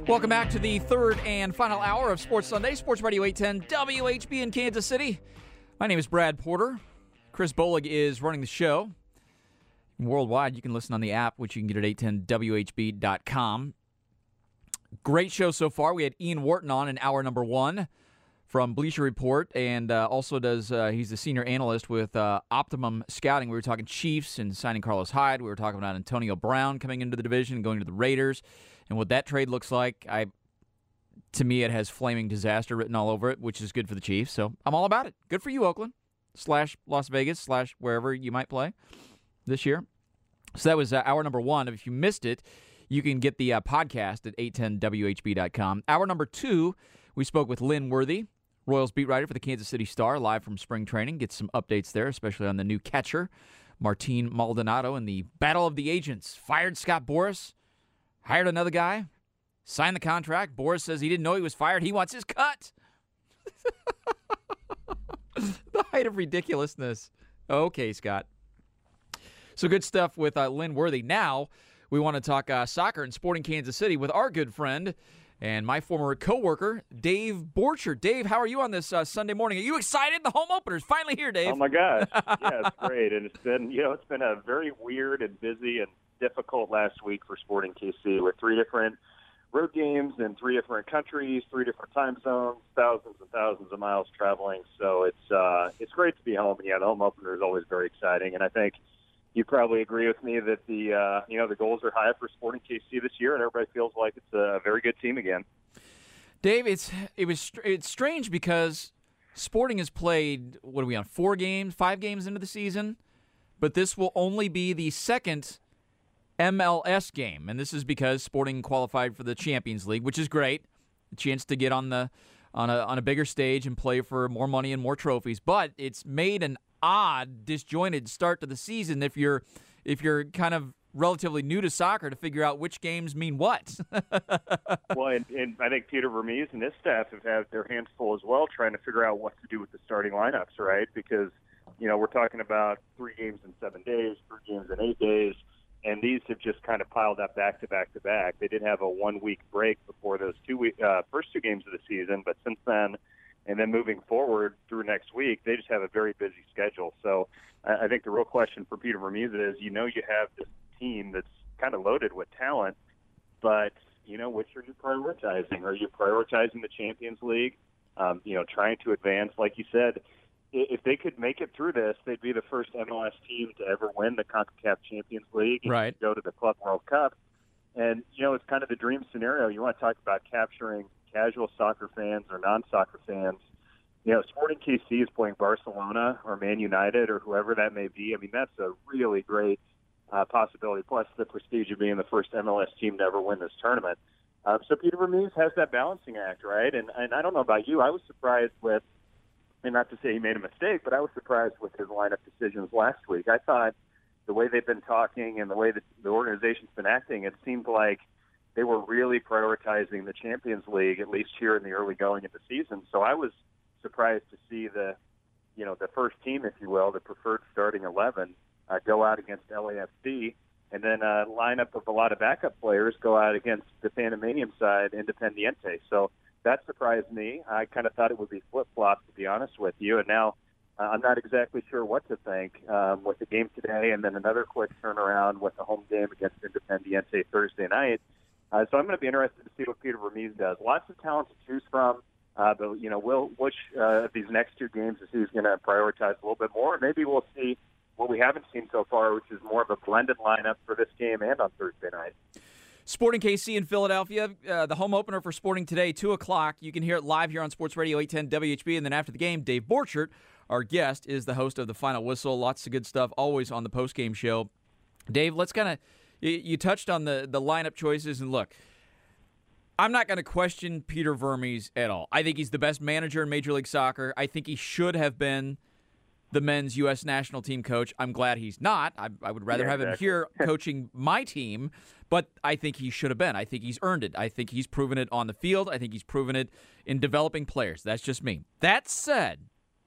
Welcome back to the third and final hour of Sports Sunday, Sports Radio 810 WHB in Kansas City. My name is Brad Porter. Chris Bolig is running the show. Worldwide, you can listen on the app, which you can get at 810WHB.com. Great show so far. We had Ian Wharton on in hour number one from Bleacher Report, and also he's the senior analyst with Optimum Scouting. We were talking Chiefs and signing Carlos Hyde. We were talking about Antonio Brown coming into the division and going to the Raiders, and what that trade looks like. To me, it has flaming disaster written all over it, which is good for the Chiefs. So I'm all about it. Good for you, Oakland / Las Vegas / wherever you might play this year. So that was hour number one. If you missed it, you can get the podcast at 810WHB.com. Hour number two, we spoke with Lynn Worthy, Royals beat writer for the Kansas City Star, live from spring training. Get some updates there, especially on the new catcher, Martin Maldonado, and the Battle of the Agents. Fired Scott Boras, hired another guy, signed the contract. Boras says he didn't know he was fired. He wants his cut. The height of ridiculousness. Okay, Scott. So good stuff with Lynn Worthy. Now we want to talk soccer and Sporting Kansas City with our good friend and my former coworker, Dave Borchert. Dave, how are you on this Sunday morning? Are you excited? The home opener's finally here, Dave. Oh my gosh, yeah, it's great, and it's been a very weird and busy and difficult last week for Sporting KC with 3 different road games in 3 different countries, 3 different time zones, thousands and thousands of miles traveling. So it's great to be home. And yeah, the home opener is always very exciting, and I think you probably agree with me that the goals are high for Sporting KC this year, and everybody feels like it's a very good team again. Dave, it's strange because Sporting has played, 5 games into the season, but this will only be the second MLS game, and this is because Sporting qualified for the Champions League, which is great, a chance to get on a bigger stage and play for more money and more trophies. But it's made an odd, disjointed start to the season if you're kind of relatively new to soccer to figure out which games mean what. Well, and I think Peter Vermees and his staff have had their hands full as well, trying to figure out what to do with the starting lineups, right? Because we're talking about 3 games in 7 days, 3 games in 8 days. And these have just kind of piled up back to back to back. They did have a 1-week break before those first 2 games of the season, but since then, and then moving forward through next week, they just have a very busy schedule. So I think the real question for Peter Vermees is, you have this team that's kind of loaded with talent, but, which are you prioritizing? Are you prioritizing the Champions League? Trying to advance, like you said, if they could make it through this, they'd be the first MLS team to ever win the CONCACAF Champions League and right. Go to the Club World Cup. And, it's kind of the dream scenario. You want to talk about capturing casual soccer fans or non-soccer fans. Sporting KC is playing Barcelona or Man United or whoever that may be. I mean, that's a really great possibility, plus the prestige of being the first MLS team to ever win this tournament. So Peter Vermees has that balancing act, right? And I don't know about you. I was surprised with, and not to say he made a mistake, but I was surprised with his lineup decisions last week. I thought the way they've been talking and the way that the organization's been acting, it seemed like they were really prioritizing the Champions League, at least here in the early going of the season. So I was surprised to see the first team, if you will, the preferred starting 11, go out against LAFC, and then a lineup of a lot of backup players go out against the Panamanian side, Independiente. So that surprised me. I kind of thought it would be flip-flop, to be honest with you. And now I'm not exactly sure what to think with the game today and then another quick turnaround with the home game against Independiente Thursday night. So I'm going to be interested to see what Peter Vermees does. Lots of talent to choose from. But, which of these next 2 games is he's going to prioritize a little bit more. Maybe we'll see what we haven't seen so far, which is more of a blended lineup for this game and on Thursday night. Sporting KC in Philadelphia, the home opener for Sporting today, 2 o'clock. You can hear it live here on Sports Radio 810 WHB. And then after the game, Dave Borchert, our guest, is the host of The Final Whistle. Lots of good stuff always on the postgame show. Dave, let's kind of – you touched on the lineup choices. And look, I'm not going to question Peter Vermees at all. I think he's the best manager in Major League Soccer. I think he should have been the men's U.S. national team coach. I'm glad he's not. I would rather have him here coaching my team, but I think he should have been. I think he's earned it. I think he's proven it on the field. I think he's proven it in developing players. That's just me. That said,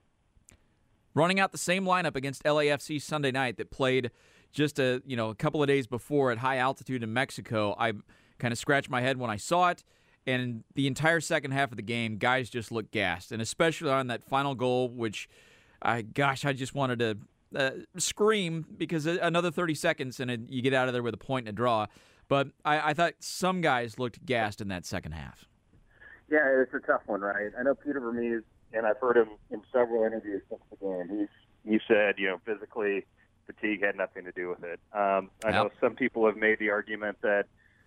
running out the same lineup against LAFC Sunday night that played just a couple of days before at high altitude in Mexico, I kind of scratched my head when I saw it. And the entire second half of the game, guys just looked gassed, and especially on that final goal, which, I just wanted to scream because another 30 seconds and you get out of there with a point and a draw. But I thought some guys looked gassed in that second half. Yeah, it's a tough one, right? I know Peter Vermees, and I've heard him in several interviews since the game. He said, physically, fatigue had nothing to do with it. I know some people have made the argument that,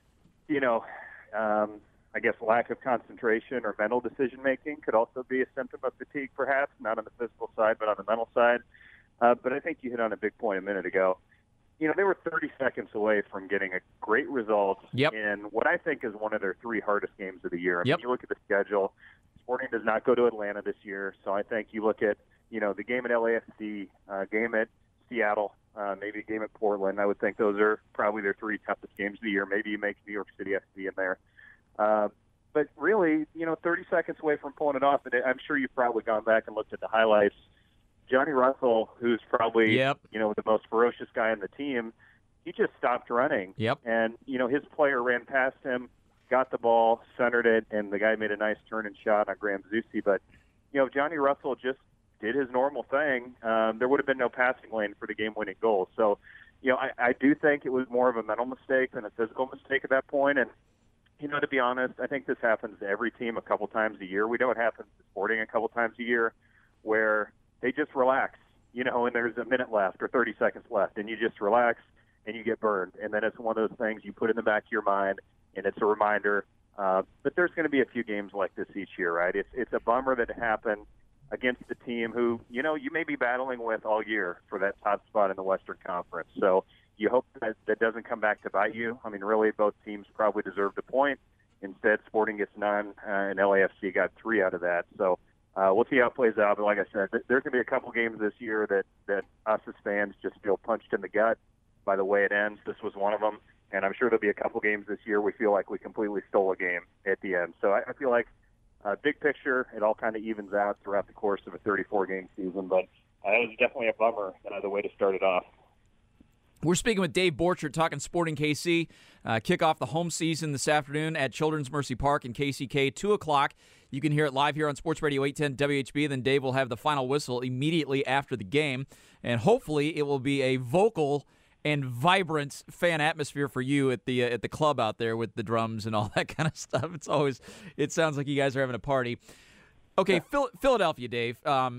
I guess lack of concentration or mental decision-making could also be a symptom of fatigue, perhaps, not on the physical side, but on the mental side. But I think you hit on a big point a minute ago. They were 30 seconds away from getting a great result in what I think is one of their 3 hardest games of the year. I mean, you look at the schedule, Sporting does not go to Atlanta this year, so I think you look at, the game at LAFC, game at Seattle, maybe a game at Portland. I would think those are probably their 3 toughest games of the year. Maybe you make New York City FC in there. But really, 30 seconds away from pulling it off, and I'm sure you've probably gone back and looked at the highlights. Johnny Russell, who's probably the most ferocious guy on the team, he just stopped running. And his player ran past him, got the ball, centered it, and the guy made a nice turn and shot on Graham Zusi. But Johnny Russell just did his normal thing. There would have been no passing lane for the game-winning goal. So I do think it was more of a mental mistake than a physical mistake at that point. And to be honest, I think this happens to every team a couple times a year. We know it happens to Sporting a couple times a year, where they just relax, and there's a minute left or 30 seconds left, and you just relax and you get burned. And then it's one of those things you put in the back of your mind, and it's a reminder. But there's going to be a few games like this each year, right? It's a bummer that it happened against a team who, you may be battling with all year for that top spot in the Western Conference. So you hope that doesn't come back to bite you. I mean, really, both teams probably deserved a point. Instead, Sporting gets none, and LAFC got 3 out of that. So we'll see how it plays out. But like I said, there's going to be a couple games this year that us as fans just feel punched in the gut by the way it ends. This was one of them. And I'm sure there'll be a couple games this year we feel like we completely stole a game at the end. So I feel like big picture, it all kind of evens out throughout the course of a 34-game season. But it was definitely a bummer the way to start it off. We're speaking with Dave Borchert, talking Sporting KC. Kick off the home season this afternoon at Children's Mercy Park in KCK, 2 o'clock. You can hear it live here on Sports Radio 810 WHB. Then Dave will have the final whistle immediately after the game. And hopefully it will be a vocal and vibrant fan atmosphere for you at the club out there with the drums and all that kind of stuff. It sounds like you guys are having a party. Okay, Philadelphia, Dave.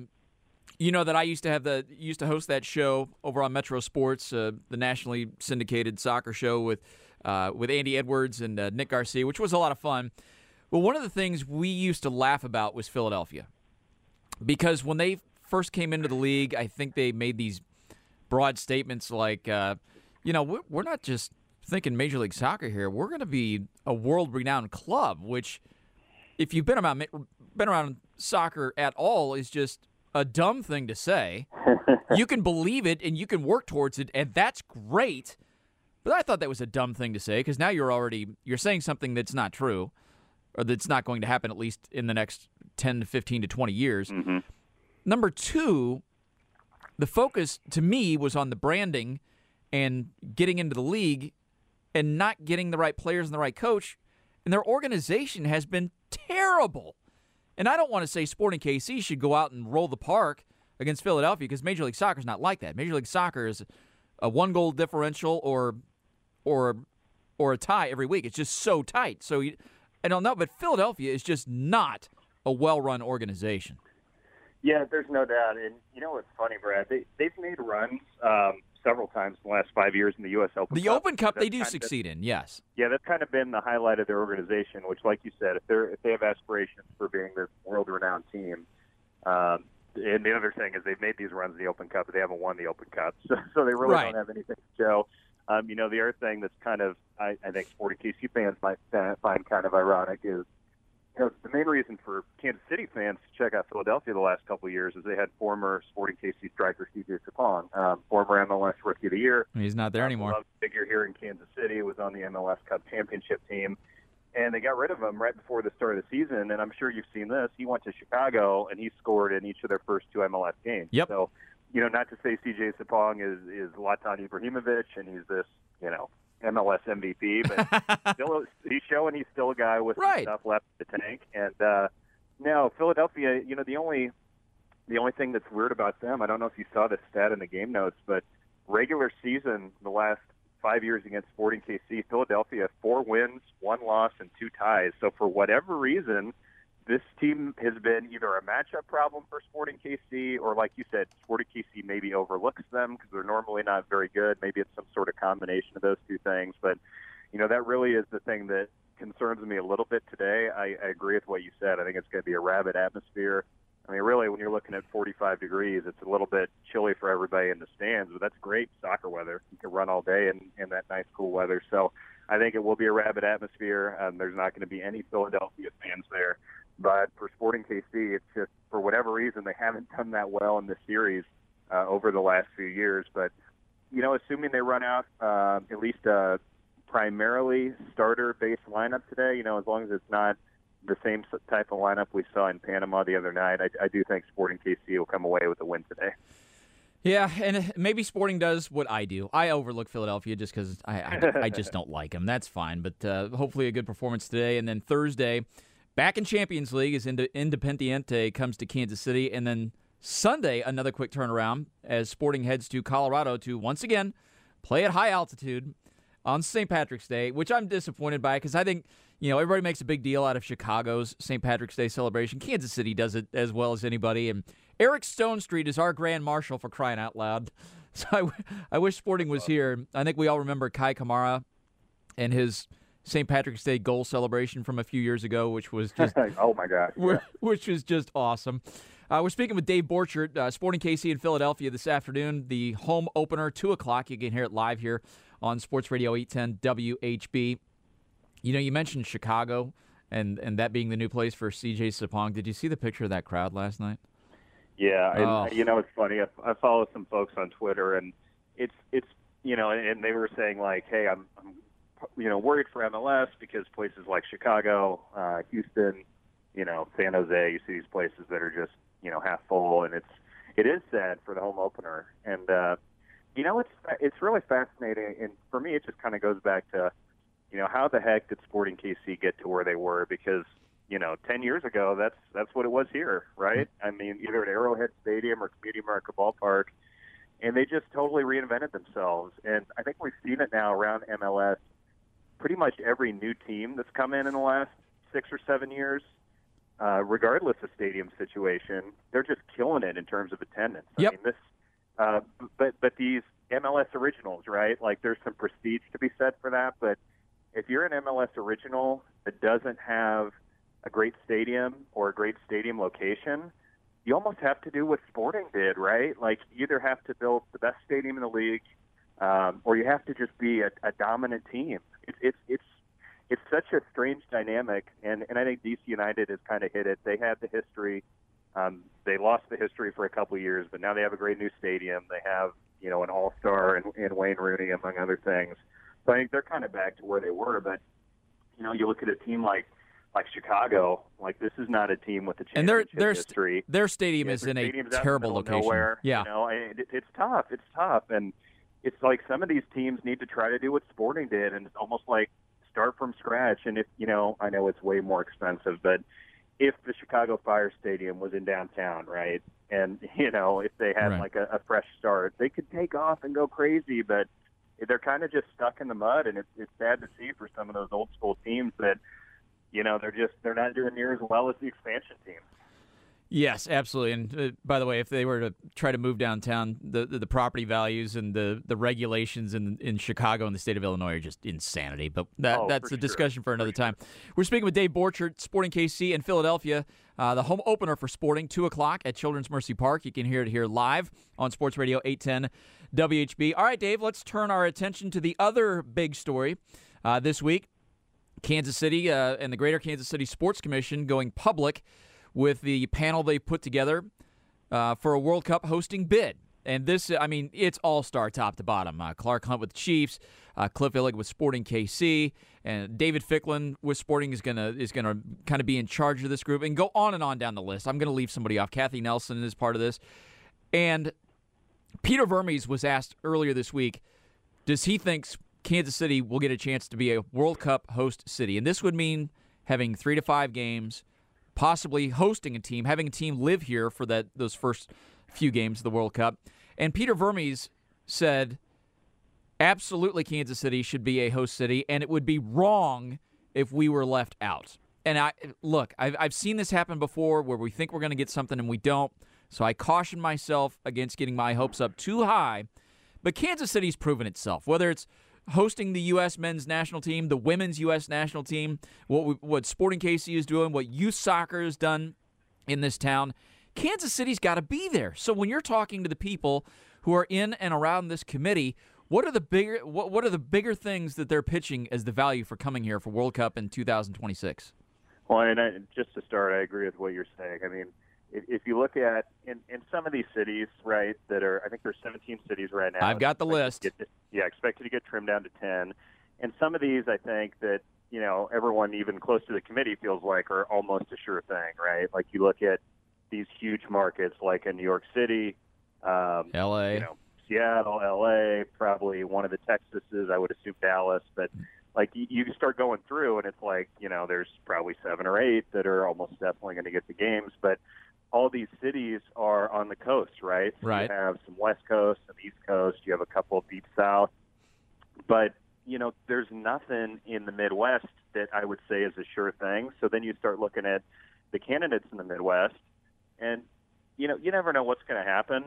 You know that I used to host that show over on Metro Sports, the nationally syndicated soccer show with Andy Edwards and Nick Garcia, which was a lot of fun. Well, one of the things we used to laugh about was Philadelphia, because when they first came into the league, I think they made these broad statements like, we're not just thinking Major League Soccer here. We're going to be a world-renowned club, which, if you've been around soccer at all, is just a dumb thing to say. You can believe it and you can work towards it, and that's great. But I thought that was a dumb thing to say, because now you're saying something that's not true, or that's not going to happen at least in the next 10 to 15 to 20 years. Mm-hmm. Number 2, the focus to me was on the branding and getting into the league and not getting the right players and the right coach. And their organization has been terrible. And I don't want to say Sporting KC should go out and roll the park against Philadelphia, because Major League Soccer is not like that. Major League Soccer is a 1-goal differential or a tie every week. It's just so tight. So I don't know, but Philadelphia is just not a well-run organization. Yeah, there's no doubt. And you know what's funny, Brad? They've made runs several times in the last 5 years in the U.S. Open Cup. The Open Cup they do succeed in, yes. Yeah, that's kind of been the highlight of their organization, which, like you said, if they have aspirations for being this world-renowned team, and the other thing is they've made these runs in the Open Cup, but they haven't won the Open Cup, so they really don't have anything to show. The other thing that's kind of, I think Sporting KC fans might find kind of ironic is, the main reason for Kansas City fans to check out Philadelphia the last couple of years is they had former Sporting KC striker CJ Sapong, former MLS Rookie of the Year. He's not there anymore. Beloved figure here in Kansas City, was on the MLS Cup championship team, and they got rid of him right before the start of the season. And I'm sure you've seen this. He went to Chicago and he scored in each of their first 2 MLS games. Yep. So, not to say CJ Sapong is Zlatan Ibrahimovic and he's this, MLS MVP, but still, he's showing he's still a guy with some stuff left in the tank. And no, Philadelphia, the only thing that's weird about them, I don't know if you saw this stat in the game notes, but regular season, the last 5 years against Sporting KC, Philadelphia, 4 wins, 1 loss, and 2 ties. So for whatever reason, this team has been either a matchup problem for Sporting KC or, like you said, Sporting KC maybe overlooks them because they're normally not very good. Maybe it's some sort of combination of those two things. But, that really is the thing that concerns me a little bit today. I agree with what you said. I think it's going to be a rabid atmosphere. I mean, really, when you're looking at 45 degrees, it's a little bit chilly for everybody in the stands, but that's great soccer weather. You can run all day in that nice, cool weather. So I think it will be a rabid atmosphere. There's not going to be any Philadelphia fans there. But for Sporting KC, it's just, for whatever reason, they haven't done that well in this series over the last few years. But, assuming they run out at least a primarily starter-based lineup today, as long as it's not the same type of lineup we saw in Panama the other night, I do think Sporting KC will come away with a win today. Yeah, and maybe Sporting does what I do. I overlook Philadelphia just because I just don't like them. That's fine, but hopefully a good performance today. And then Thursday, back in Champions League as Independiente comes to Kansas City. And then Sunday, another quick turnaround as Sporting heads to Colorado to, once again, play at high altitude on St. Patrick's Day, which I'm disappointed by because I think, everybody makes a big deal out of Chicago's St. Patrick's Day celebration. Kansas City does it as well as anybody. And Eric Stonestreet is our grand marshal, for crying out loud. So I wish Sporting was here. I think we all remember Kai Kamara and his St. Patrick's Day goal celebration from a few years ago, which was just oh my gosh, yeah. Which was just awesome. We're speaking with Dave Borchert, Sporting KC in Philadelphia this afternoon. The home opener, 2:00. You can hear it live here on Sports Radio 810 WHB. You mentioned Chicago and that being the new place for CJ Sapong. Did you see the picture of that crowd last night? Yeah, and it's funny. I follow some folks on Twitter, and it's and they were saying like, hey, I'm worried for MLS because places like Chicago, Houston, San Jose, you see these places that are just half full, and it is sad for the home opener. And it's really fascinating, and for me, it just kind of goes back to how the heck did Sporting KC get to where they were? Because 10 years ago, that's what it was here, right? I mean, either at Arrowhead Stadium or Community America Ballpark, and they just totally reinvented themselves. And I think we've seen it now around MLS. Pretty much every new team that's come in the last 6 or 7 years, regardless of stadium situation, they're just killing it in terms of attendance. Yep. I mean, but these MLS originals, right? Like, there's some prestige to be said for that, but if you're an MLS original that doesn't have a great stadium or a great stadium location, you almost have to do what Sporting did, right? Like, you either have to build the best stadium in the league, or you have to just be a dominant team. It's such a strange dynamic, and I think DC United has kind of hit it. They had the history. They lost the history for a couple of years, but now they have a great new stadium. They have an all-star in Wayne Rooney, among other things. So I think they're kind of back to where they were. But you look at a team like Chicago. Like, this is not a team with a championship history. Their stadium is in a terrible location. Nowhere, yeah, it's tough. It's tough, and it's like some of these teams need to try to do what Sporting did, and it's almost like start from scratch. And if I know it's way more expensive, but if the Chicago Fire Stadium was in downtown, right, and if they had like a fresh start, they could take off and go crazy. But they're kind of just stuck in the mud, and it's sad to see for some of those old school teams that they're not doing near as well as the expansion teams. Yes, absolutely. And by the way, if they were to try to move downtown, the property values and the regulations in Chicago and the state of Illinois are just insanity. But that's a discussion for another time. We're speaking with Dave Borchert, Sporting KC in Philadelphia. The home opener for Sporting, 2:00 at Children's Mercy Park. You can hear it here live on Sports Radio 810 WHB. All right, Dave, let's turn our attention to the other big story this week. Kansas City and the Greater Kansas City Sports Commission going public with the panel they put together for a World Cup hosting bid. And this, it's all-star top to bottom. Clark Hunt with the Chiefs, Cliff Illig with Sporting KC, and David Ficklin with Sporting is gonna kind of be in charge of this group, and go on and on down the list. I'm going to leave somebody off. Kathy Nelson is part of this. And Peter Vermes was asked earlier this week, does he think Kansas City will get a chance to be a World Cup host city. And this would mean having 3 to 5 games, possibly hosting a team, having a team live here for those first few games of the World Cup. And Peter Vermes said, absolutely Kansas City should be a host city, and it would be wrong if we were left out. And I've seen this happen before where we think we're going to get something and we don't. So I caution myself against getting my hopes up too high. But Kansas City's proven itself, whether it's hosting the U.S. men's national team, the women's U.S. national team, what Sporting KC is doing, what youth soccer has done in this town. Kansas City's got to be there. So when you're talking to the people who are in and around this committee, what are the bigger things that they're pitching as the value for coming here for World Cup in 2026? Well, and just to start, I agree with what you're saying. I mean, if you look at in some of these cities, right, that are, I think there's 17 cities right now. I've got the list. Expected to get trimmed down to 10. And some of these, I think that, everyone even close to the committee feels like are almost a sure thing, right? Like you look at these huge markets like in New York City, L.A., Seattle, L.A., probably one of the Texases, I would assume Dallas, but like you start going through and it's like, there's probably 7 or 8 that are almost definitely going to get the games, but all these cities are on the coast, right? So right. You have some West Coast, some East Coast, you have a couple of deep South, but, there's nothing in the Midwest that I would say is a sure thing. So then you start looking at the candidates in the Midwest, and, you never know what's going to happen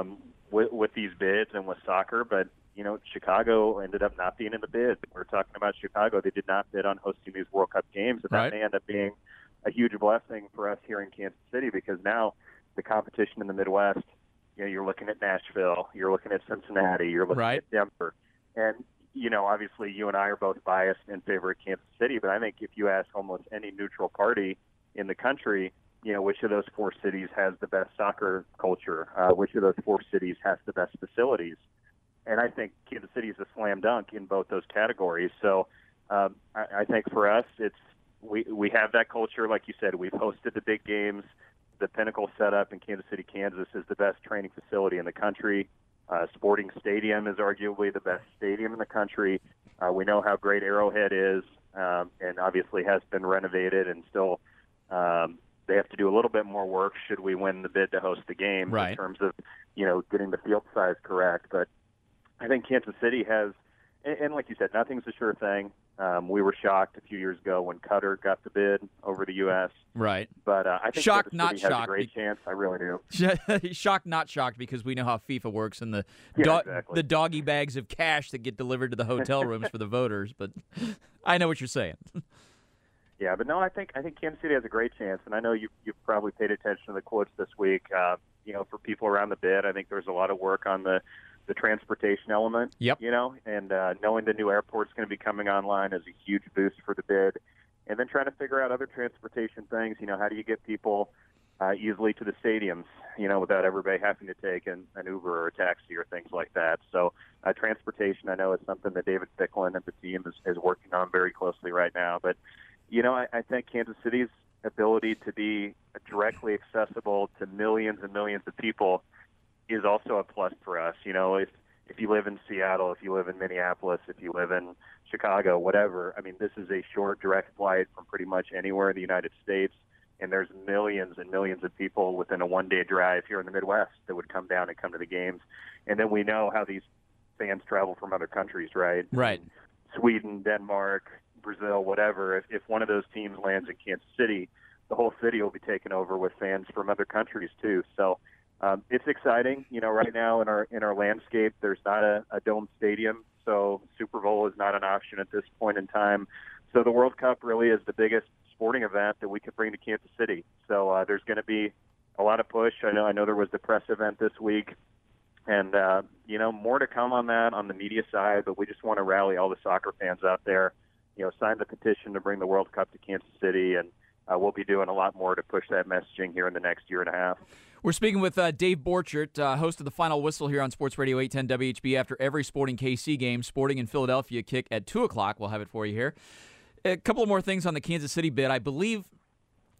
with these bids and with soccer, but Chicago ended up not being in the bid. We're talking about Chicago. They did not bid on hosting these World Cup games, and that may end up being a huge blessing for us here in Kansas City because now the competition in the Midwest, you're looking at Nashville, you're looking at Cincinnati, you're looking at Denver. And, obviously you and I are both biased in favor of Kansas City, but I think if you ask almost any neutral party in the country, which of those 4 cities has the best soccer culture, which of those 4 cities has the best facilities. And I think Kansas City is a slam dunk in both those categories. So I think for us, we have that culture. Like you said, we've hosted the big games. The Pinnacle setup in Kansas City, Kansas is the best training facility in the country. Sporting Stadium is arguably the best stadium in the country. We know how great Arrowhead is and obviously has been renovated and still they have to do a little bit more work should we win the bid to host the game in terms of, getting the field size correct. But I think Kansas City has, and like you said, nothing's a sure thing. We were shocked a few years ago when Qatar got the bid over the U.S. Right. But I think shocked, Kansas City has a great chance. I really do. Shocked, not shocked, because we know how FIFA works and the doggy bags of cash that get delivered to the hotel rooms for the voters. But I know what you're saying. Yeah, but no, I think Kansas City has a great chance, and I know you've probably paid attention to the quotes this week. For people around the bid, I think there's a lot of work on the transportation element. Yep. And knowing the new airport's going to be coming online is a huge boost for the bid. And then trying to figure out other transportation things. How do you get people easily to the stadiums? Without everybody having to take an Uber or a taxi or things like that. So transportation, I know, is something that David Ficklin and the team is working on very closely right now. But I think Kansas City's ability to be directly accessible to millions and millions of people is also a plus for us. If you live in Seattle, if you live in Minneapolis, if you live in Chicago, whatever, I mean, this is a short, direct flight from pretty much anywhere in the United States, and there's millions and millions of people within a one-day drive here in the Midwest that would come down and come to the games. And then we know how these fans travel from other countries, right? Right. Sweden, Denmark, Brazil, whatever. If one of those teams lands in Kansas City, the whole city will be taken over with fans from other countries too. So it's exciting. Right now in our landscape, there's not a dome stadium, so Super Bowl is not an option at this point in time. So the World Cup really is the biggest sporting event that we could bring to Kansas City. So there's going to be a lot of push. I know there was the press event this week, and more to come on that on the media side. But we just want to rally all the soccer fans out there. Sign the petition to bring the World Cup to Kansas City, and we'll be doing a lot more to push that messaging here in the next year and a half. We're speaking with Dave Borchert, host of the Final Whistle here on Sports Radio 810 WHB after every Sporting KC game. Sporting in Philadelphia kick at 2 o'clock. We'll have it for you here. A couple of more things on the Kansas City bid. I believe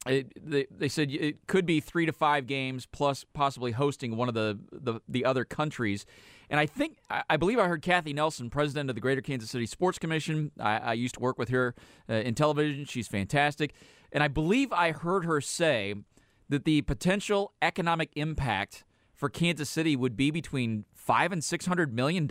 They said it could be 3 to 5 games plus possibly hosting one of the other countries. And I believe I heard Kathy Nelson, president of the Greater Kansas City Sports Commission. I used to work with her in television. She's fantastic. And I believe I heard her say that the potential economic impact for Kansas City would be between $500 and $600 million.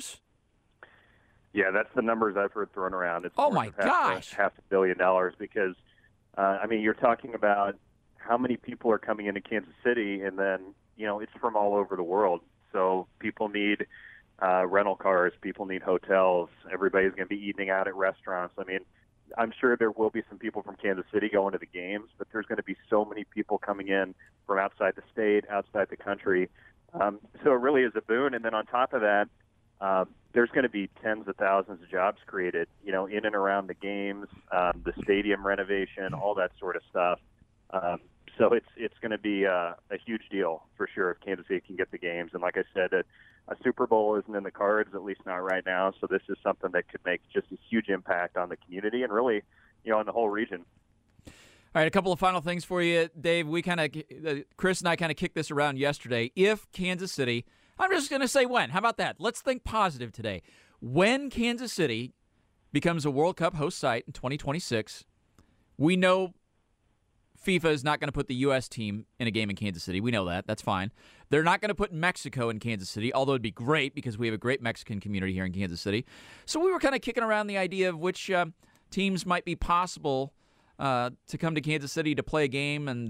Yeah, that's the numbers I've heard thrown around. It's oh my gosh, $500 million because you're talking about how many people are coming into Kansas City, and then it's from all over the world. So people need rental cars, people need hotels. Everybody's going to be eating out at restaurants. I mean, I'm sure there will be some people from Kansas City going to the games, but there's going to be so many people coming in from outside the state, outside the country. So it really is a boon. And then on top of that, there's going to be tens of thousands of jobs created, in and around the games, the stadium renovation, all that sort of stuff. So it's going to be a huge deal for sure if Kansas City can get the games. And like I said, a Super Bowl isn't in the cards, at least not right now. So this is something that could make just a huge impact on the community and really, on the whole region. All right, a couple of final things for you, Dave. Chris and I kind of kicked this around yesterday. If Kansas City, I'm just going to say when. How about that? Let's think positive today. When Kansas City becomes a World Cup host site in 2026, we know FIFA is not going to put the U.S. team in a game in Kansas City. We know that. That's fine. They're not going to put Mexico in Kansas City, although it'd be great because we have a great Mexican community here in Kansas City. So we were kind of kicking around the idea of which teams might be possible to come to Kansas City to play a game, and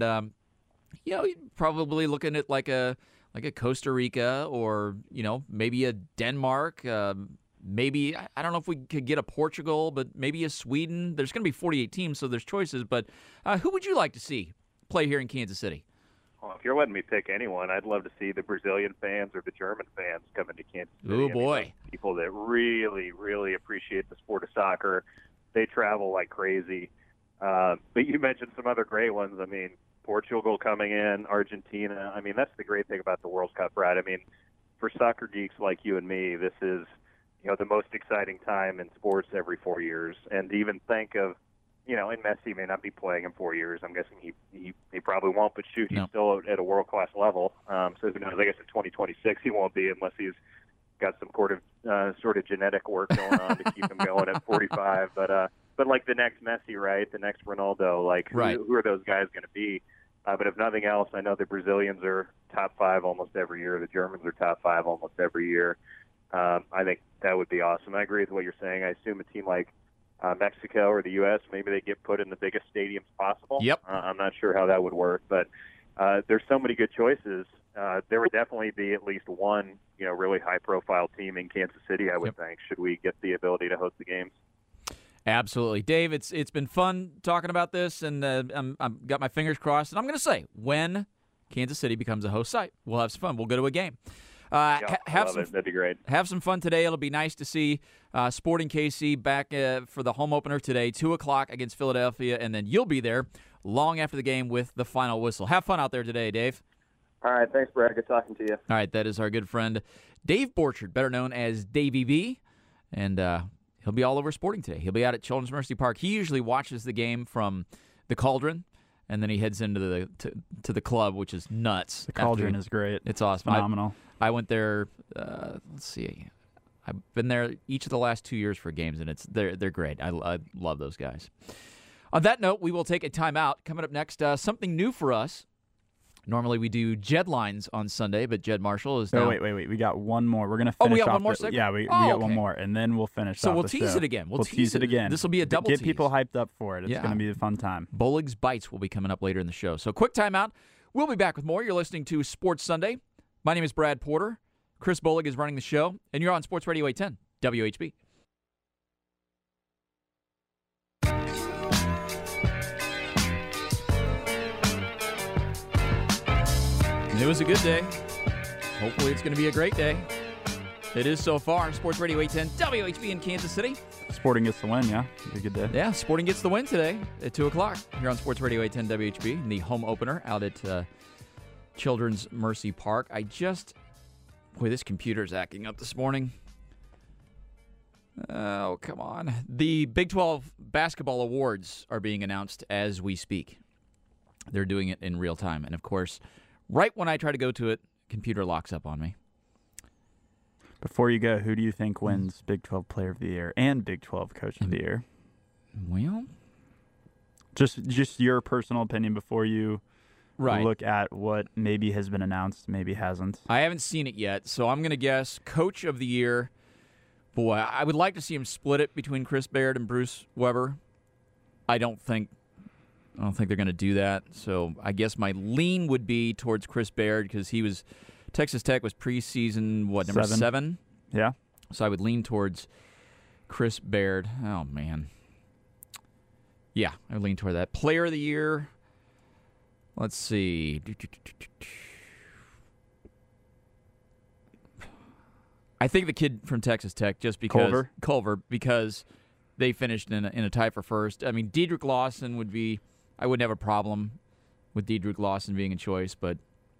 probably looking at like a Costa Rica or maybe a Denmark. Maybe, I don't know if we could get a Portugal, but maybe a Sweden. There's going to be 48 teams, so there's choices. But who would you like to see play here in Kansas City? Well, if you're letting me pick anyone, I'd love to see the Brazilian fans or the German fans come into Kansas City. Oh, boy. People that really, really appreciate the sport of soccer. They travel like crazy. But you mentioned some other great ones. I mean, Portugal coming in, Argentina. I mean, that's the great thing about the World Cup, right? I mean, for soccer geeks like you and me, this is the most exciting time in sports every 4 years. And to even think of, and Messi may not be playing in 4 years. I'm guessing he probably won't, but shoot, he's still at a world-class level. So who knows? I guess in 2026 he won't be unless he's got some sort of genetic work going on to keep him going at 45. But like the next Messi, right? The next Ronaldo, like who are those guys going to be? But if nothing else, I know the Brazilians are top 5 almost every year. The Germans are top 5 almost every year. I think that would be awesome. I agree with what you're saying. I assume a team like Mexico or the U.S., maybe they get put in the biggest stadiums possible. Yep. I'm not sure how that would work, but there's so many good choices. There would definitely be at least one, really high-profile team in Kansas City, I would think, should we get the ability to host the games. Absolutely. Dave, it's been fun talking about this, and I've got my fingers crossed. And I'm going to say, when Kansas City becomes a host site, we'll have some fun. We'll go to a game. That'd be great. Have some fun today. It'll be nice to see Sporting KC back for the home opener today, 2 o'clock against Philadelphia, and then you'll be there long after the game with the final whistle. Have fun out there today, Dave. All right. Thanks, Brad. Good talking to you. All right. That is our good friend Dave Borchard, better known as Davey V, and he'll be all over Sporting today. He'll be out at Children's Mercy Park. He usually watches the game from the Cauldron, and then he heads into the club, which is nuts. The Cauldron is great. It's awesome. Phenomenal. I went there, let's see, I've been there each of the last 2 years for games, and they're great. I love those guys. On that note, we will take a timeout. Coming up next, something new for us. Normally we do Jed lines on Sunday, but Jed Marshall is now... Oh, wait. We got one more. We're going to finish off... we got one more segment? Yeah, we got one more, and then we'll finish so off we'll the tease show. it again. We'll tease it again. This will be a double tease. Get people hyped up for it. It's going to be a fun time. Bolig's Bites will be coming up later in the show. So quick timeout. We'll be back with more. You're listening to Sports Sunday. My name is Brad Porter. Chris Bolig is running the show, and you're on Sports Radio 810, WHB. It was a good day. Hopefully it's going to be a great day. It is so far. Sports Radio 810, WHB in Kansas City. Sporting gets the win, yeah? It'll be a good day. Yeah, Sporting gets the win today at 2 o'clock here on Sports Radio 810 WHB in the home opener out at Children's Mercy Park. Boy, this computer's acting up this morning. Oh, come on. The Big 12 basketball awards are being announced as we speak. they're doing it in real time. And, of course, right when I try to go to it, computer locks up on me. Before you go, who do you think wins Big 12 Player of the Year and Big 12 Coach of the Year? Well, just your personal opinion before you right. look at what maybe has been announced, maybe hasn't. I haven't seen it yet, so I'm going to guess Coach of the Year. Boy, I would like to see him split it between Chris Baird and Bruce Weber. I don't think they're going to do that. So I guess my lean would be towards Chris Baird because Texas Tech was preseason, number 7? Yeah. So I would lean towards Chris Baird. Oh, man. Yeah, I would lean toward that. Player of the Year, let's see. I think the kid from Texas Tech, just because Culver, because they finished in a tie for first. I mean, Dedrick Lawson would be. I wouldn't have a problem with Dedrick Lawson being a choice, but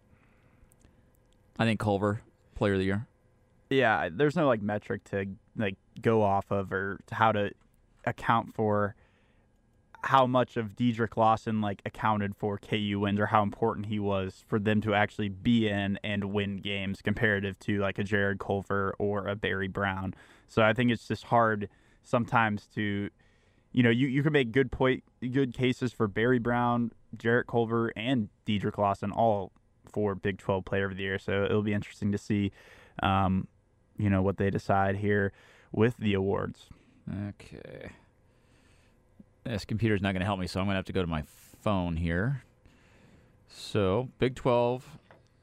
I think Culver, Player of the Year. Yeah, there's no metric to go off of or how to account for how much of Dedrick Lawson accounted for KU wins or how important he was for them to actually be in and win games comparative to a Jared Culver or a Barry Brown. So I think it's just hard sometimes to, you can make good cases for Barry Brown, Jarrett Culver, and Dedrick Lawson all for Big 12 Player of the Year. So it'll be interesting to see, what they decide here with the awards. Okay. This computer's not going to help me, so I'm going to have to go to my phone here. So, Big 12.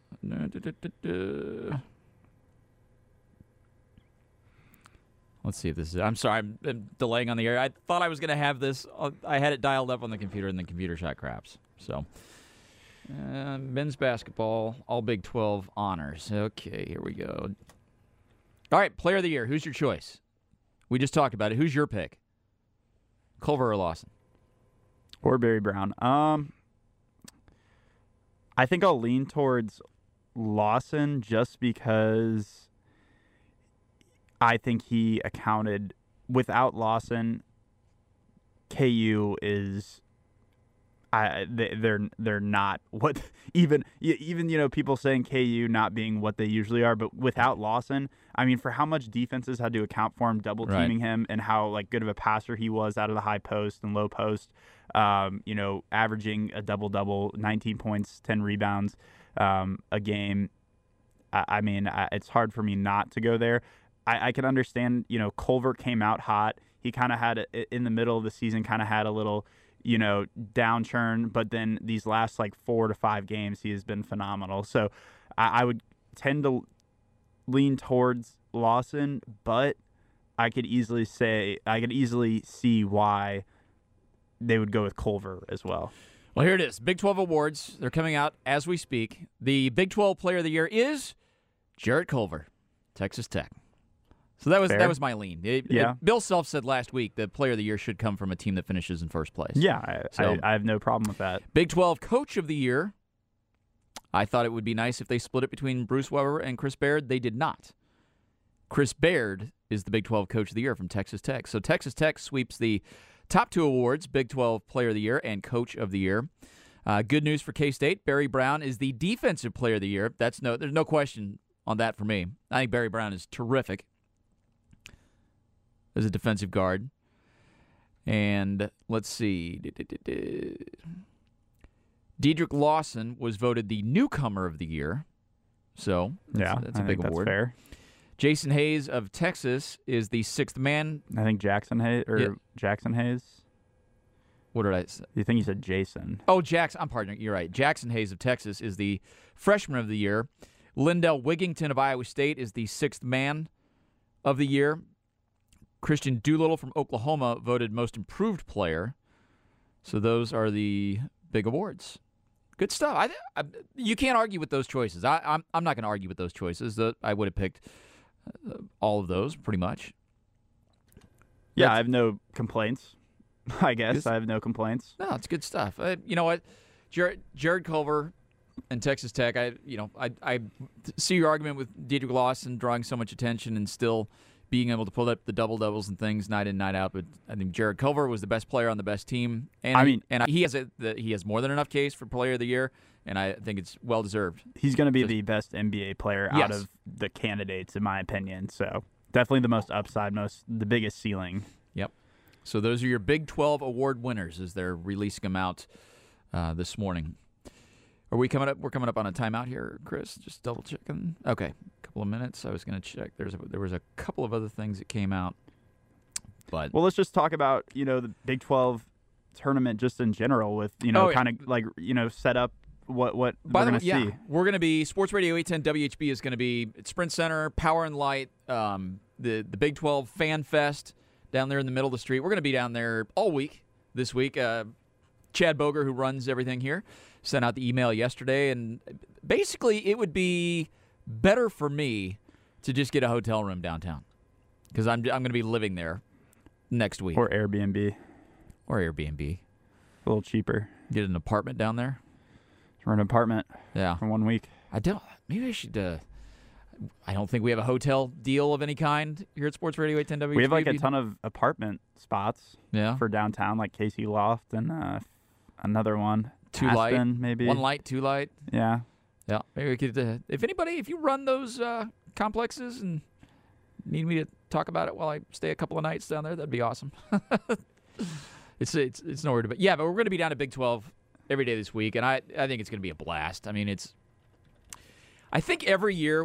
Let's see if this is... I'm sorry, I'm delaying on the air. I thought I was going to have this. I had it dialed up on the computer, and the computer shot craps. So, men's basketball, all Big 12 honors. Okay, here we go. All right, Player of the Year. Who's your choice? We just talked about it. Who's your pick? Culver or Lawson? Or Barry Brown. I think I'll lean towards Lawson just because I think he accounted. Without Lawson, KU is they're not what even people saying KU not being what they usually are, but without Lawson, I mean, for how much defenses had to account for him, double teaming him, and how good of a passer he was out of the high post and low post, averaging a double-double, 19 points, 10 rebounds a game. I mean, it's hard for me not to go there. I can understand, Culver came out hot. He kind of had in the middle of the season, kind of had a little, downturn, but then these last 4 to 5 games, he has been phenomenal. So I would tend to lean towards Lawson, but I could easily see why they would go with Culver as well. Well, here it is. Big 12 awards. They're coming out as we speak. The Big 12 Player of the Year is Jarrett Culver, Texas Tech. So that was my lean. Bill Self said last week that Player of the Year should come from a team that finishes in first place. Yeah, I have no problem with that. Big 12 Coach of the Year. I thought it would be nice if they split it between Bruce Weber and Chris Baird. They did not. Chris Baird is the Big 12 Coach of the Year from Texas Tech. So Texas Tech sweeps the top 2 awards, Big 12 Player of the Year and Coach of the Year. Good news for K-State. Barry Brown is the Defensive Player of the Year. There's no question on that for me. I think Barry Brown is terrific as a defensive guard. And let's see. Dedrick Lawson was voted the Newcomer of the Year. So that's a big award. That's fair. Jason Hayes of Texas is the 6th man. I think Jackson Hayes. What did I say? You think you said Jason? Oh, Jackson. I'm pardoning. You're right. Jackson Hayes of Texas is the Freshman of the Year. Lindell Wigington of Iowa State is the 6th man of the year. Christian Doolittle from Oklahoma voted Most Improved Player. So those are the big awards. Good stuff. You can't argue with those choices. I'm not going to argue with those choices. I would have picked all of those pretty much. Yeah, I have no complaints. I guess I have no complaints. No, it's good stuff. You know what, Jared Culver and Texas Tech. I see your argument with Dedrick Lawson drawing so much attention and still being able to pull up the double-doubles and things night in, night out. But I think Jared Culver was the best player on the best team. And he has more than enough case for Player of the Year, and I think it's well-deserved. He's going to be the best NBA player out of the candidates, in my opinion. So definitely the most upside, the biggest ceiling. Yep. So those are your Big 12 award winners as they're releasing them out this morning. Are we coming up? We're coming up on a timeout here, Chris. Just double checking. Okay, a couple of minutes. I was going to check. There was a couple of other things that came out, but let's just talk about the Big 12 tournament just in general with kind of like set up what we're going to see. We're going to be Sports Radio 810 WHB is going to be at Sprint Center, Power and Light, the Big 12 Fan Fest down there in the middle of the street. We're going to be down there all week this week. Chad Boger, who runs everything here, sent out the email yesterday, and basically it would be better for me to just get a hotel room downtown because I'm going to be living there next week. Or Airbnb. A little cheaper. Get an apartment down there. Or an apartment. Yeah. For 1 week. Maybe I should. I don't think we have a hotel deal of any kind here at Sports Radio 810 WHB. We have like a ton of apartment spots. Yeah. For downtown, like Casey Loft and another one. Two Aspen, light, maybe. 1 light, 2 light. Yeah. Yeah. Maybe we could. If you run those complexes and need me to talk about it while I stay a couple of nights down there, that'd be awesome. It's nowhere to be. Yeah, but we're going to be down at Big 12 every day this week, and I think it's going to be a blast. I mean, I think every year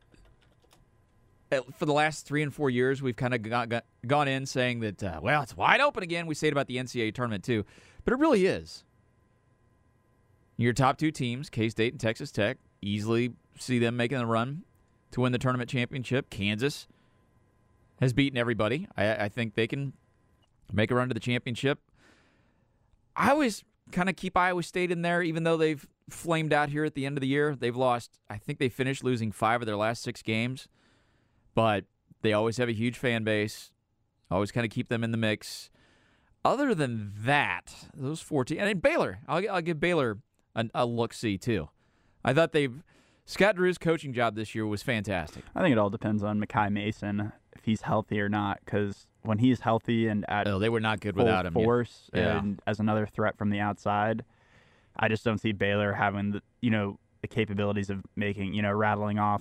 for the last 3 and 4 years, we've kind of gone in saying that, it's wide open again. We say it about the NCAA tournament too, but it really is. Your top 2 teams, K-State and Texas Tech, easily see them making a run to win the tournament championship. Kansas has beaten everybody. I think they can make a run to the championship. I always kind of keep Iowa State in there, even though they've flamed out here at the end of the year. They've lost, I think they finished losing 5 of their last 6 games, but they always have a huge fan base. Always kind of keep them in the mix. Other than that, those 14, and then Baylor, I'll give Baylor a look-see too. I thought Scott Drew's coaching job this year was fantastic. I think it all depends on Makai Mason, if he's healthy or not, because when he's healthy and at they were not good without him. Force and as another threat from the outside, I just don't see Baylor having the capabilities of making rattling off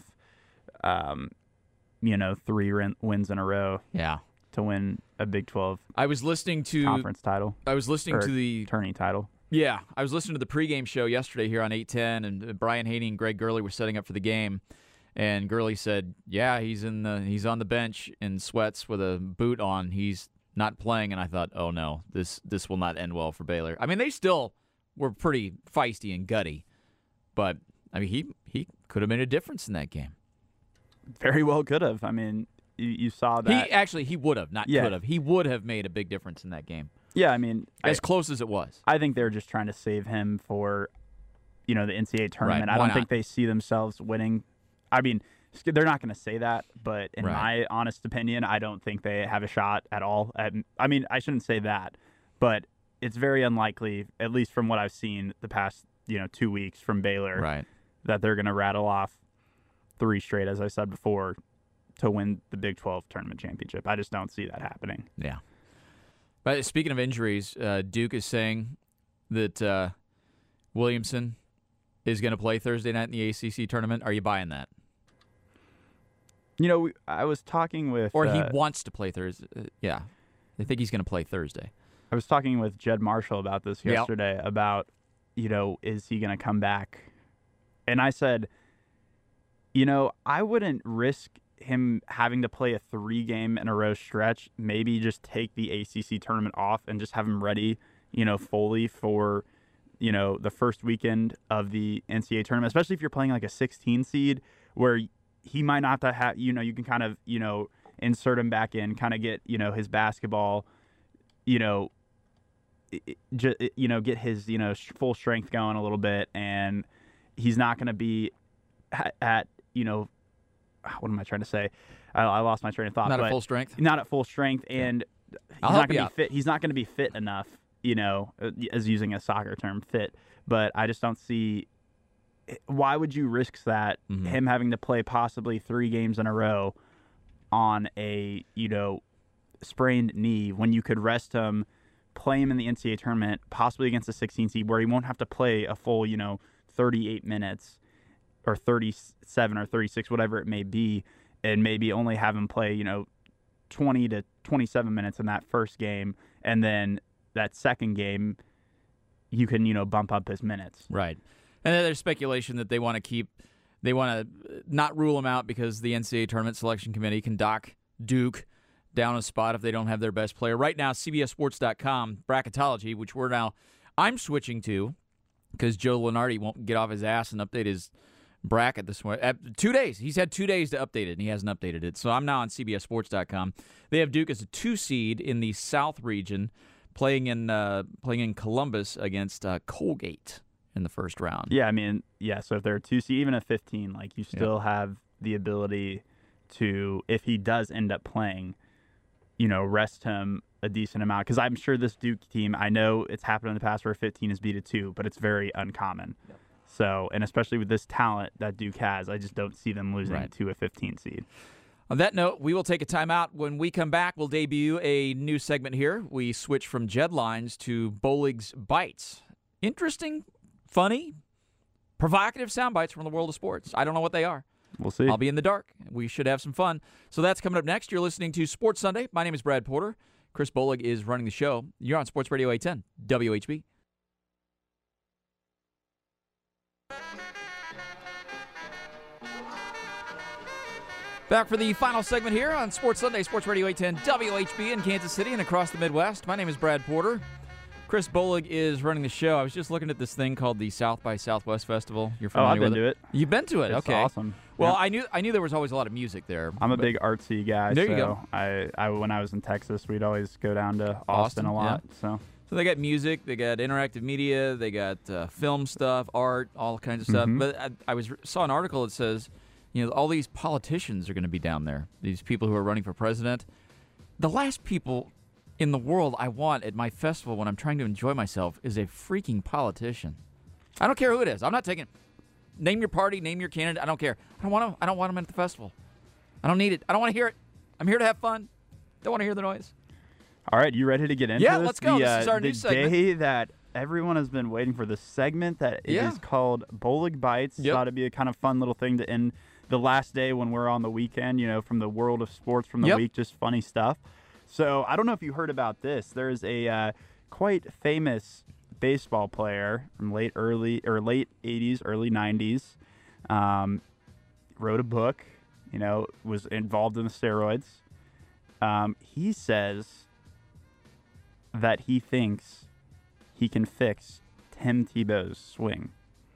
3 wins in a row. Yeah. To win a Big 12 conference title. I was listening to the tourney title. Yeah, I was listening to the pregame show yesterday here on 810, and Brian Haney and Greg Gurley were setting up for the game, and Gurley said, "Yeah, he's on the bench in sweats with a boot on. He's not playing." And I thought, "Oh no, this will not end well for Baylor." I mean, they still were pretty feisty and gutty, but I mean, he could have made a difference in that game. Very well could have. I mean, you saw that. He would have, not could have. He would have made a big difference in that game. Yeah, I mean, as close as it was. I think they're just trying to save him for, the NCAA tournament. Right. I don't think they see themselves winning. I mean, they're not going to say that, but in my honest opinion, I don't think they have a shot at all. I mean, I shouldn't say that, but it's very unlikely, at least from what I've seen the past, 2 weeks from Baylor, that they're going to rattle off 3 straight, as I said before, to win the Big 12 tournament championship. I just don't see that happening. Yeah. But speaking of injuries, Duke is saying that Williamson is going to play Thursday night in the ACC tournament. Are you buying that? I was talking with... Or he wants to play Thursday. Yeah. I think he's going to play Thursday. I was talking with Jed Marshall about this yesterday, about, is he going to come back? And I said, I wouldn't risk him having to play a 3-game-in-a-row stretch, maybe just take the ACC tournament off and just have him ready, fully for, the first weekend of the NCAA tournament, especially if you're playing like a 16 seed where he might not have to have, you can kind of, insert him back in, kind of get, his basketball, get his, full strength going a little bit, and he's not going to be at, what am I trying to say? I lost my train of thought. Not at full strength? Not at full strength, and he's not going to be fit. He's not going to be fit enough, as using a soccer term, fit. But I just don't see why would you risk that, him having to play possibly 3 games in a row, on a, sprained knee when you could rest him, play him in the NCAA tournament, possibly against a 16 seed where he won't have to play a full, 38 minutes or 37 or 36, whatever it may be, and maybe only have him play, 20 to 27 minutes in that first game, and then that second game you can, bump up his minutes. Right. And then there's speculation that they want to not rule him out because the NCAA Tournament Selection Committee can dock Duke down a spot if they don't have their best player. Right now, CBSSports.com, bracketology, which I'm switching to because Joe Lunardi won't get off his ass and update his bracket this morning. 2 days. He's had 2 days to update it, and he hasn't updated it. So I'm now on CBSSports.com. They have Duke as a 2 seed in the South region, playing in Columbus against Colgate in the first round. Yeah, so if they're a 2 seed, even a 15, you still have the ability to, if he does end up playing, rest him a decent amount. Because I'm sure this Duke team, I know it's happened in the past where a 15 is beat a 2, but it's very uncommon. Yep. So, and especially with this talent that Duke has, I just don't see them losing to a 15 seed. On that note, we will take a timeout. When we come back, we'll debut a new segment here. We switch from Jedlines to Bolig's Bites. Interesting, funny, provocative sound bites from the world of sports. I don't know what they are. We'll see. I'll be in the dark. We should have some fun. So that's coming up next. You're listening to Sports Sunday. My name is Brad Porter. Chris Bolig is running the show. You're on Sports Radio 810, WHB. Back for the final segment here on Sports Sunday, Sports Radio 810, WHB in Kansas City and across the Midwest. My name is Brad Porter. Chris Bolig is running the show. I was just looking at this thing called the South by Southwest Festival. You're familiar I've been with to it. You've been to it? It's okay. Awesome. Well, yeah. I knew there was always a lot of music there. I'm a big artsy guy. There you go. I when I was in Texas, we'd always go down to Austin a lot. Yeah. So they got music, they got interactive media, they got film stuff, art, all kinds of stuff. But I saw an article that says, all these politicians are going to be down there. These people who are running for president. The last people in the world I want at my festival when I'm trying to enjoy myself is a freaking politician. I don't care who it is. I'm not taking. Name your party, name your candidate. I don't care. I don't want them at the festival. I don't need it. I don't want to hear it. I'm here to have fun. Don't want to hear the noise. All right, you ready to get into this? Yeah, this? Let's go. This is our new segment. The day that everyone has been waiting for, the segment that is called Bolig Bites. Yep. Thought it'd be a kind of fun little thing to end the last day when we're on the weekend, from the world of sports from the week, just funny stuff. So I don't know if you heard about this. There's a quite famous baseball player from late 80s, early 90s. Wrote a book, was involved in the steroids. He says that he thinks he can fix Tim Tebow's swing.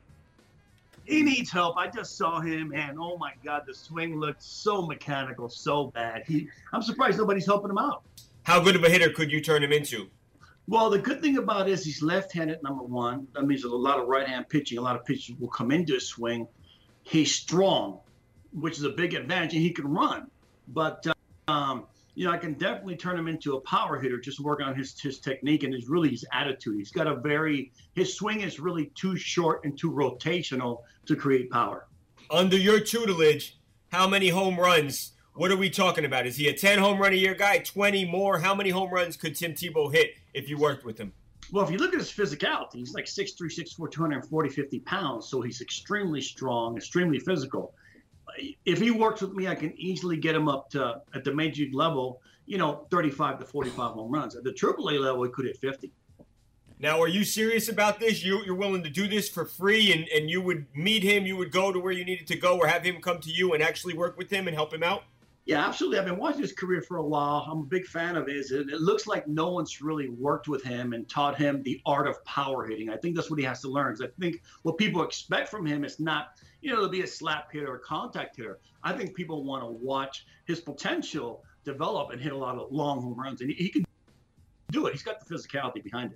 He needs help. I just saw him, and oh my God, the swing looked so mechanical, so bad. I'm surprised nobody's helping him out. How good of a hitter could you turn him into? Well, the good thing about it is he's left-handed, number one. That means a lot of right-hand pitching. A lot of pitches will come into his swing. He's strong, which is a big advantage, and he can run. But, I can definitely turn him into a power hitter, just working on his technique and his attitude. He's got his swing is really too short and too rotational to create power. Under your tutelage, how many home runs? What are we talking about? Is he a 10 home run a year guy, 20 more? How many home runs could Tim Tebow hit if you worked with him? Well, if you look at his physicality, he's like 6'3", 6'4", 240, 50 pounds. So he's extremely strong, extremely physical. If he works with me, I can easily get him up to, at the major league level, 35 to 45 home runs. At the AAA level, he could hit 50. Now, are you serious about this? You're willing to do this for free, and you would meet him, you would go to where you needed to go, or have him come to you and actually work with him and help him out? Yeah, absolutely. I've been watching his career for a while. I'm a big fan of his. It looks like no one's really worked with him and taught him the art of power hitting. I think that's what he has to learn. Because I think what people expect from him is not, to be a slap hitter or contact hitter. I think people want to watch his potential develop and hit a lot of long home runs. And he can do it. He's got the physicality behind it.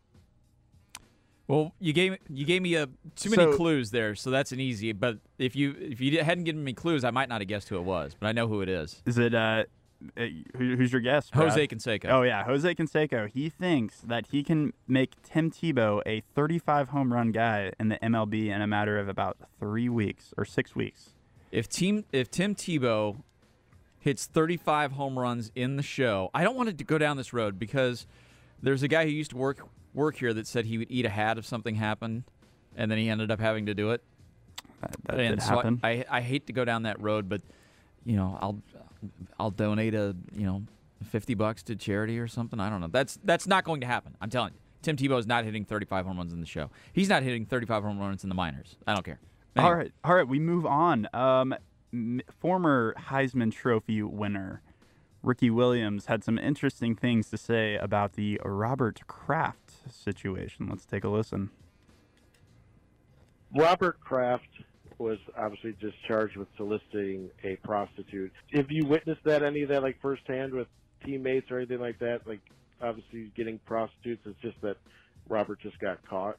Well, you gave me too many clues there, so that's an easy. But if you hadn't given me clues, I might not have guessed who it was. But I know who it is. Is it who's your guess? Brad? Jose Canseco. Oh yeah, Jose Canseco. He thinks that he can make Tim Tebow a 35 home run guy in the MLB in a matter of about 3 weeks or 6 weeks. If Tim Tebow hits 35 home runs in the show. I don't want it to go down this road because there's a guy who used to work here that said he would eat a hat if something happened, and then he ended up having to do it. That did happen. I hate to go down that road, but I'll donate $50 to charity or something. I don't know. That's not going to happen. I'm telling you. Tim Tebow is not hitting 35 home runs in the show. He's not hitting 35 home runs in the minors. I don't care. Anyway. All right. We move on. Former Heisman Trophy winner Ricky Williams had some interesting things to say about the Robert Kraft situation. Let's take a listen. Robert Kraft was obviously just charged with soliciting a prostitute. Have you witnessed any of that, like firsthand with teammates or anything like that? Like, obviously getting prostitutes. It's just that Robert just got caught.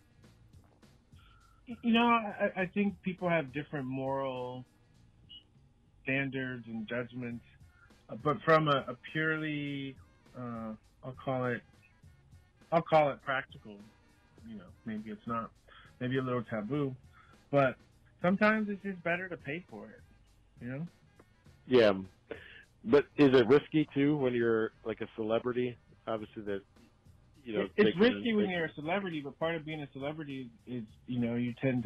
I think people have different moral standards and judgments, but from a purely, I'll call it practical. Maybe it's not, maybe a little taboo, but sometimes it's just better to pay for it. Yeah, but is it risky too when you're like a celebrity? Obviously, that it's risky when you're a celebrity, but part of being a celebrity is you tend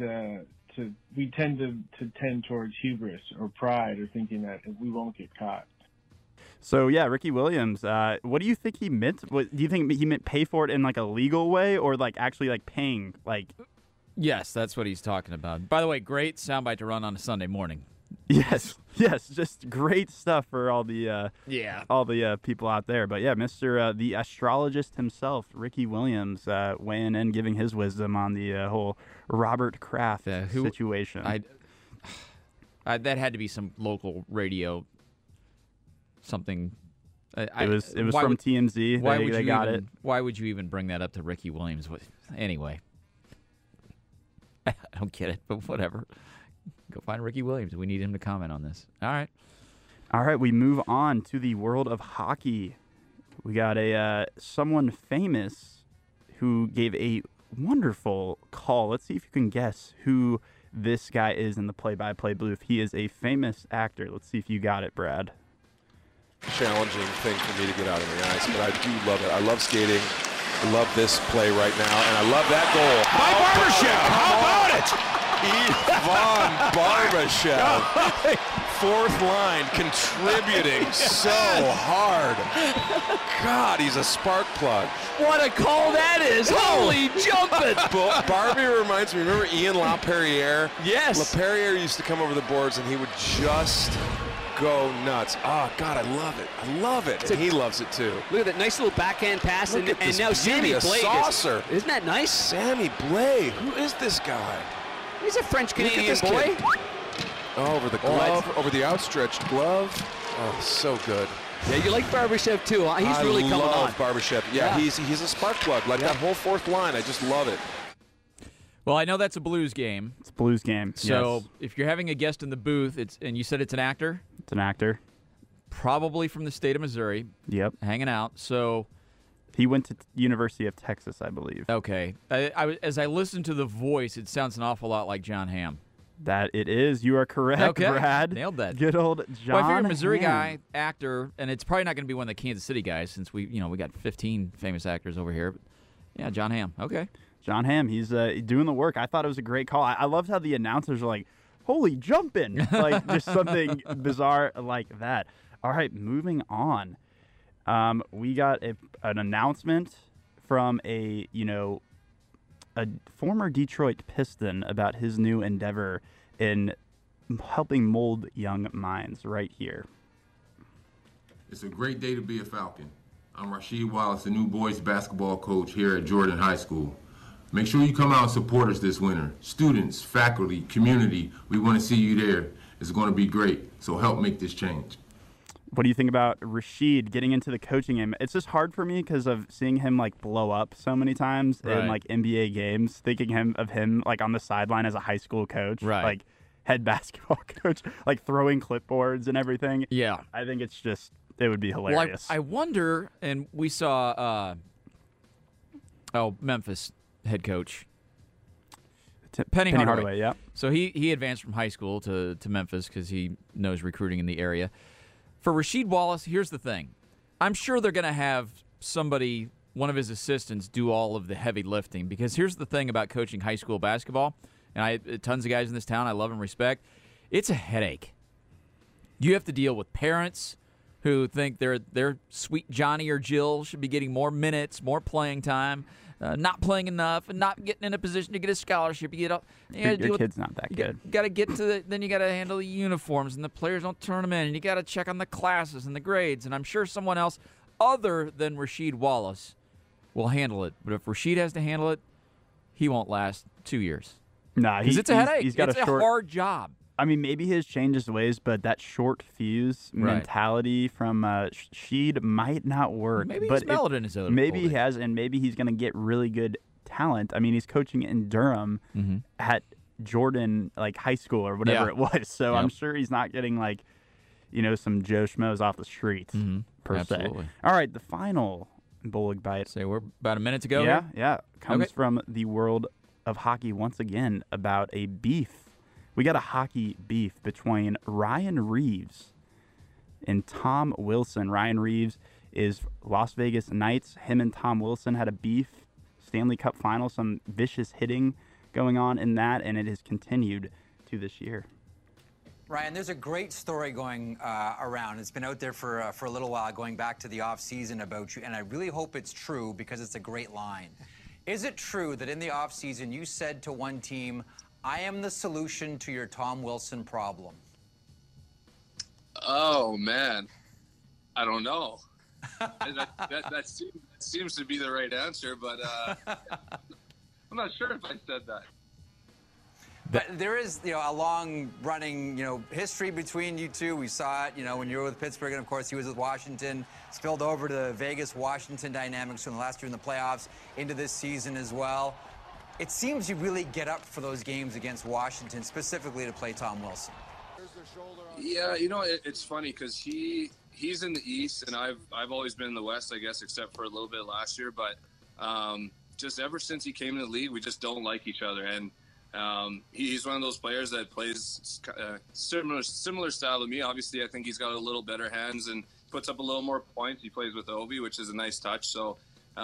to tend towards hubris or pride or thinking that we won't get caught. So yeah, Ricky Williams. What do you think he meant? Do you think he meant pay for it in like a legal way or like actually like paying like? Yes, that's what he's talking about. By the way, great soundbite to run on a Sunday morning. Yes, just great stuff for all the people out there. But yeah, the astrologist himself, Ricky Williams, weighing in, giving his wisdom on the whole Robert Kraft situation. That had to be some local radio, something. It was from TMZ. They got it. Why would you even bring that up to Ricky Williams? Anyway, I don't get it, but whatever. Go find Ricky Williams. We need him to comment on this. All right. We move on to the world of hockey. We got someone famous who gave a wonderful call. Let's see if you can guess who this guy is in the play-by-play booth. He is a famous actor. Let's see if you got it, Brad. Challenging thing for me to get out of the ice, but I do love it. I love skating. I love this play right now, and I love that goal. By Barbashev. How about it? Ivan Barbashev, fourth line, contributing so hard. God, he's a spark plug. What a call that is. Holy jumping. Barbie reminds me, remember Ian LaPerriere? Yes. LaPerriere used to come over the boards, and he would just go nuts. Oh, God, I love it. I love it. And he loves it, too. Look at that nice little backhand pass. And now Sammy Blais. Saucer. Isn't that nice? Sammy Blais. Who is this guy? He's a French-Canadian boy. Oh, over the glove, over the outstretched glove. Oh, so good. Yeah, you like Barbashev, too. He's really coming on. I love Barbashev. Yeah, he's a spark plug. Like that whole fourth line, I just love it. Well, I know that's a Blues game. It's a Blues game, So yes. If you're having a guest in the booth, and you said it's an actor? It's an actor. Probably from the state of Missouri. Yep. Hanging out, so... He went to University of Texas, I believe. Okay. As I listened to the voice, it sounds an awful lot like John Hamm. That it is. You are correct, Brad. Nailed that. Good old John Well, if you're a Missouri Hamm. guy, actor, and it's probably not going to be one of the Kansas City guys since we got 15 famous actors over here. But yeah, John Hamm. Okay. John Hamm. He's doing the work. I thought it was a great call. I loved how the announcers are like, holy jumping. Like just something bizarre like that. All right, moving on. We got an announcement from a former Detroit Piston about his new endeavor in helping mold young minds right here. It's a great day to be a Falcon. I'm Rasheed Wallace, the new boys basketball coach here at Jordan High School. Make sure you come out and support us this winter. Students, faculty, community, we want to see you there. It's going to be great, so help make this change. What do you think about Rasheed getting into the coaching game? It's just hard for me because of seeing him like blow up so many times in like NBA games, thinking of him like on the sideline as a high school coach, like head basketball coach, like throwing clipboards and everything. Yeah. I think it would be hilarious. Well, I wonder, and we saw Memphis head coach Penny Hardaway, yeah. So he advanced from high school to Memphis because he knows recruiting in the area. For Rasheed Wallace, here's the thing. I'm sure they're going to have somebody, one of his assistants, do all of the heavy lifting, because here's the thing about coaching high school basketball, and tons of guys in this town I love and respect, it's a headache. You have to deal with parents who think their sweet Johnny or Jill should be getting more minutes, more playing time, not playing enough, and not getting in a position to get a scholarship. Your kid's not that good. You got to get to then you got to handle the uniforms, and the players don't turn them in, and you got to check on the classes and the grades. And I'm sure someone else other than Rasheed Wallace will handle it. But if Rasheed has to handle it, he won't last 2 years. Nah, because it's a headache. It's a hard job. I mean, maybe his changes ways, but that short fuse mentality from Sheed might not work. Maybe he's mellowed in his own. Maybe he has, and maybe he's going to get really good talent. I mean, he's coaching in Durham at Jordan, like high school or whatever it was. So I'm sure he's not getting like, some Joe Schmoes off the street per se. All right, the final Bolig Bite. Say we're about a minute to go. Yeah. Comes from the world of hockey once again about a beef. We got a hockey beef between Ryan Reeves and Tom Wilson. Ryan Reeves is Las Vegas Knights. Him and Tom Wilson had a beef. Stanley Cup final, some vicious hitting going on in that, and it has continued to this year. Ryan, there's a great story going around. It's been out there for a little while, going back to the off-season about you, and I really hope it's true because it's a great line. Is it true that in the off-season you said to one team, I am the solution to your Tom Wilson problem? Oh, man. I don't know. that seems to be the right answer, but I'm not sure if I said that. But there is, a long-running, history between you two. We saw it, when you were with Pittsburgh, and of course he was with Washington. Spilled over to the Vegas-Washington dynamics from the last year in the playoffs into this season as well. It seems you really get up for those games against Washington, specifically to play Tom Wilson. Yeah, it's funny because he's in the East, and I've always been in the West, I guess, except for a little bit last year. But just ever since he came in the league, we just don't like each other. And he's one of those players that plays similar style to me. Obviously, I think he's got a little better hands and puts up a little more points. He plays with Obi, which is a nice touch. So,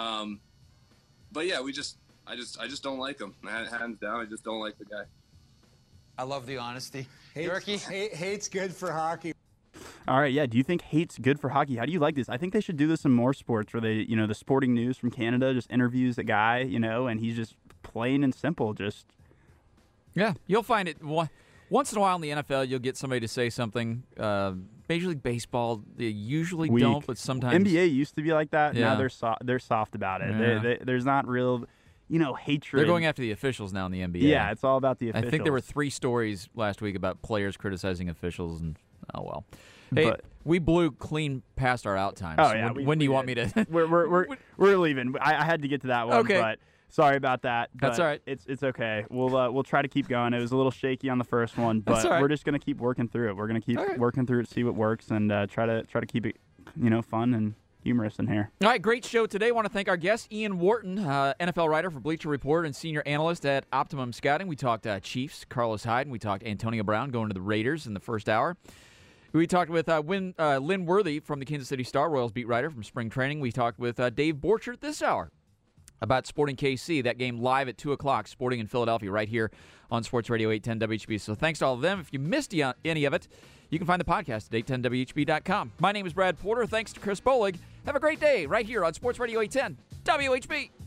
but yeah, I just don't like him. Hands down, I just don't like the guy. I love the honesty. Hate's good for hockey. All right, yeah. Do you think hate's good for hockey? How do you like this? I think they should do this in more sports where they, the Sporting News from Canada just interviews a guy, and he's just plain and simple, just. Yeah, you'll find it once in a while in the NFL. You'll get somebody to say something. Major League Baseball, they usually don't, but sometimes. NBA used to be like that. Yeah. Now they're soft about it. Yeah. There's not real, hatred. They're going after the officials now in the NBA. Yeah, it's all about the officials. I think there were 3 stories last week about players criticizing officials, and oh well. Hey, we blew clean past our out time. Oh yeah. When do you want me to? We're leaving. I had to get to that one. Okay. But sorry about that. That's all right. It's okay. We'll try to keep going. It was a little shaky on the first one, but we're just gonna keep working through it. We're gonna keep working through it, see what works, and try to keep it, fun and humorous in here. All right, great show today. I want to thank our guest, Ian Wharton, NFL writer for Bleacher Report and senior analyst at Optimum Scouting. We talked Chiefs, Carlos Hyde, and we talked Antonio Brown going to the Raiders in the first hour. We talked with Lynn Worthy from the Kansas City Star, Royals beat writer from spring training. We talked with Dave Borchert this hour about Sporting KC, that game live at 2 o'clock, Sporting in Philadelphia, right here on Sports Radio 810 WHB. So thanks to all of them. If you missed any of it, you can find the podcast at 810WHB.com. My name is Brad Porter. Thanks to Chris Bolig. Have a great day right here on Sports Radio 810 WHB.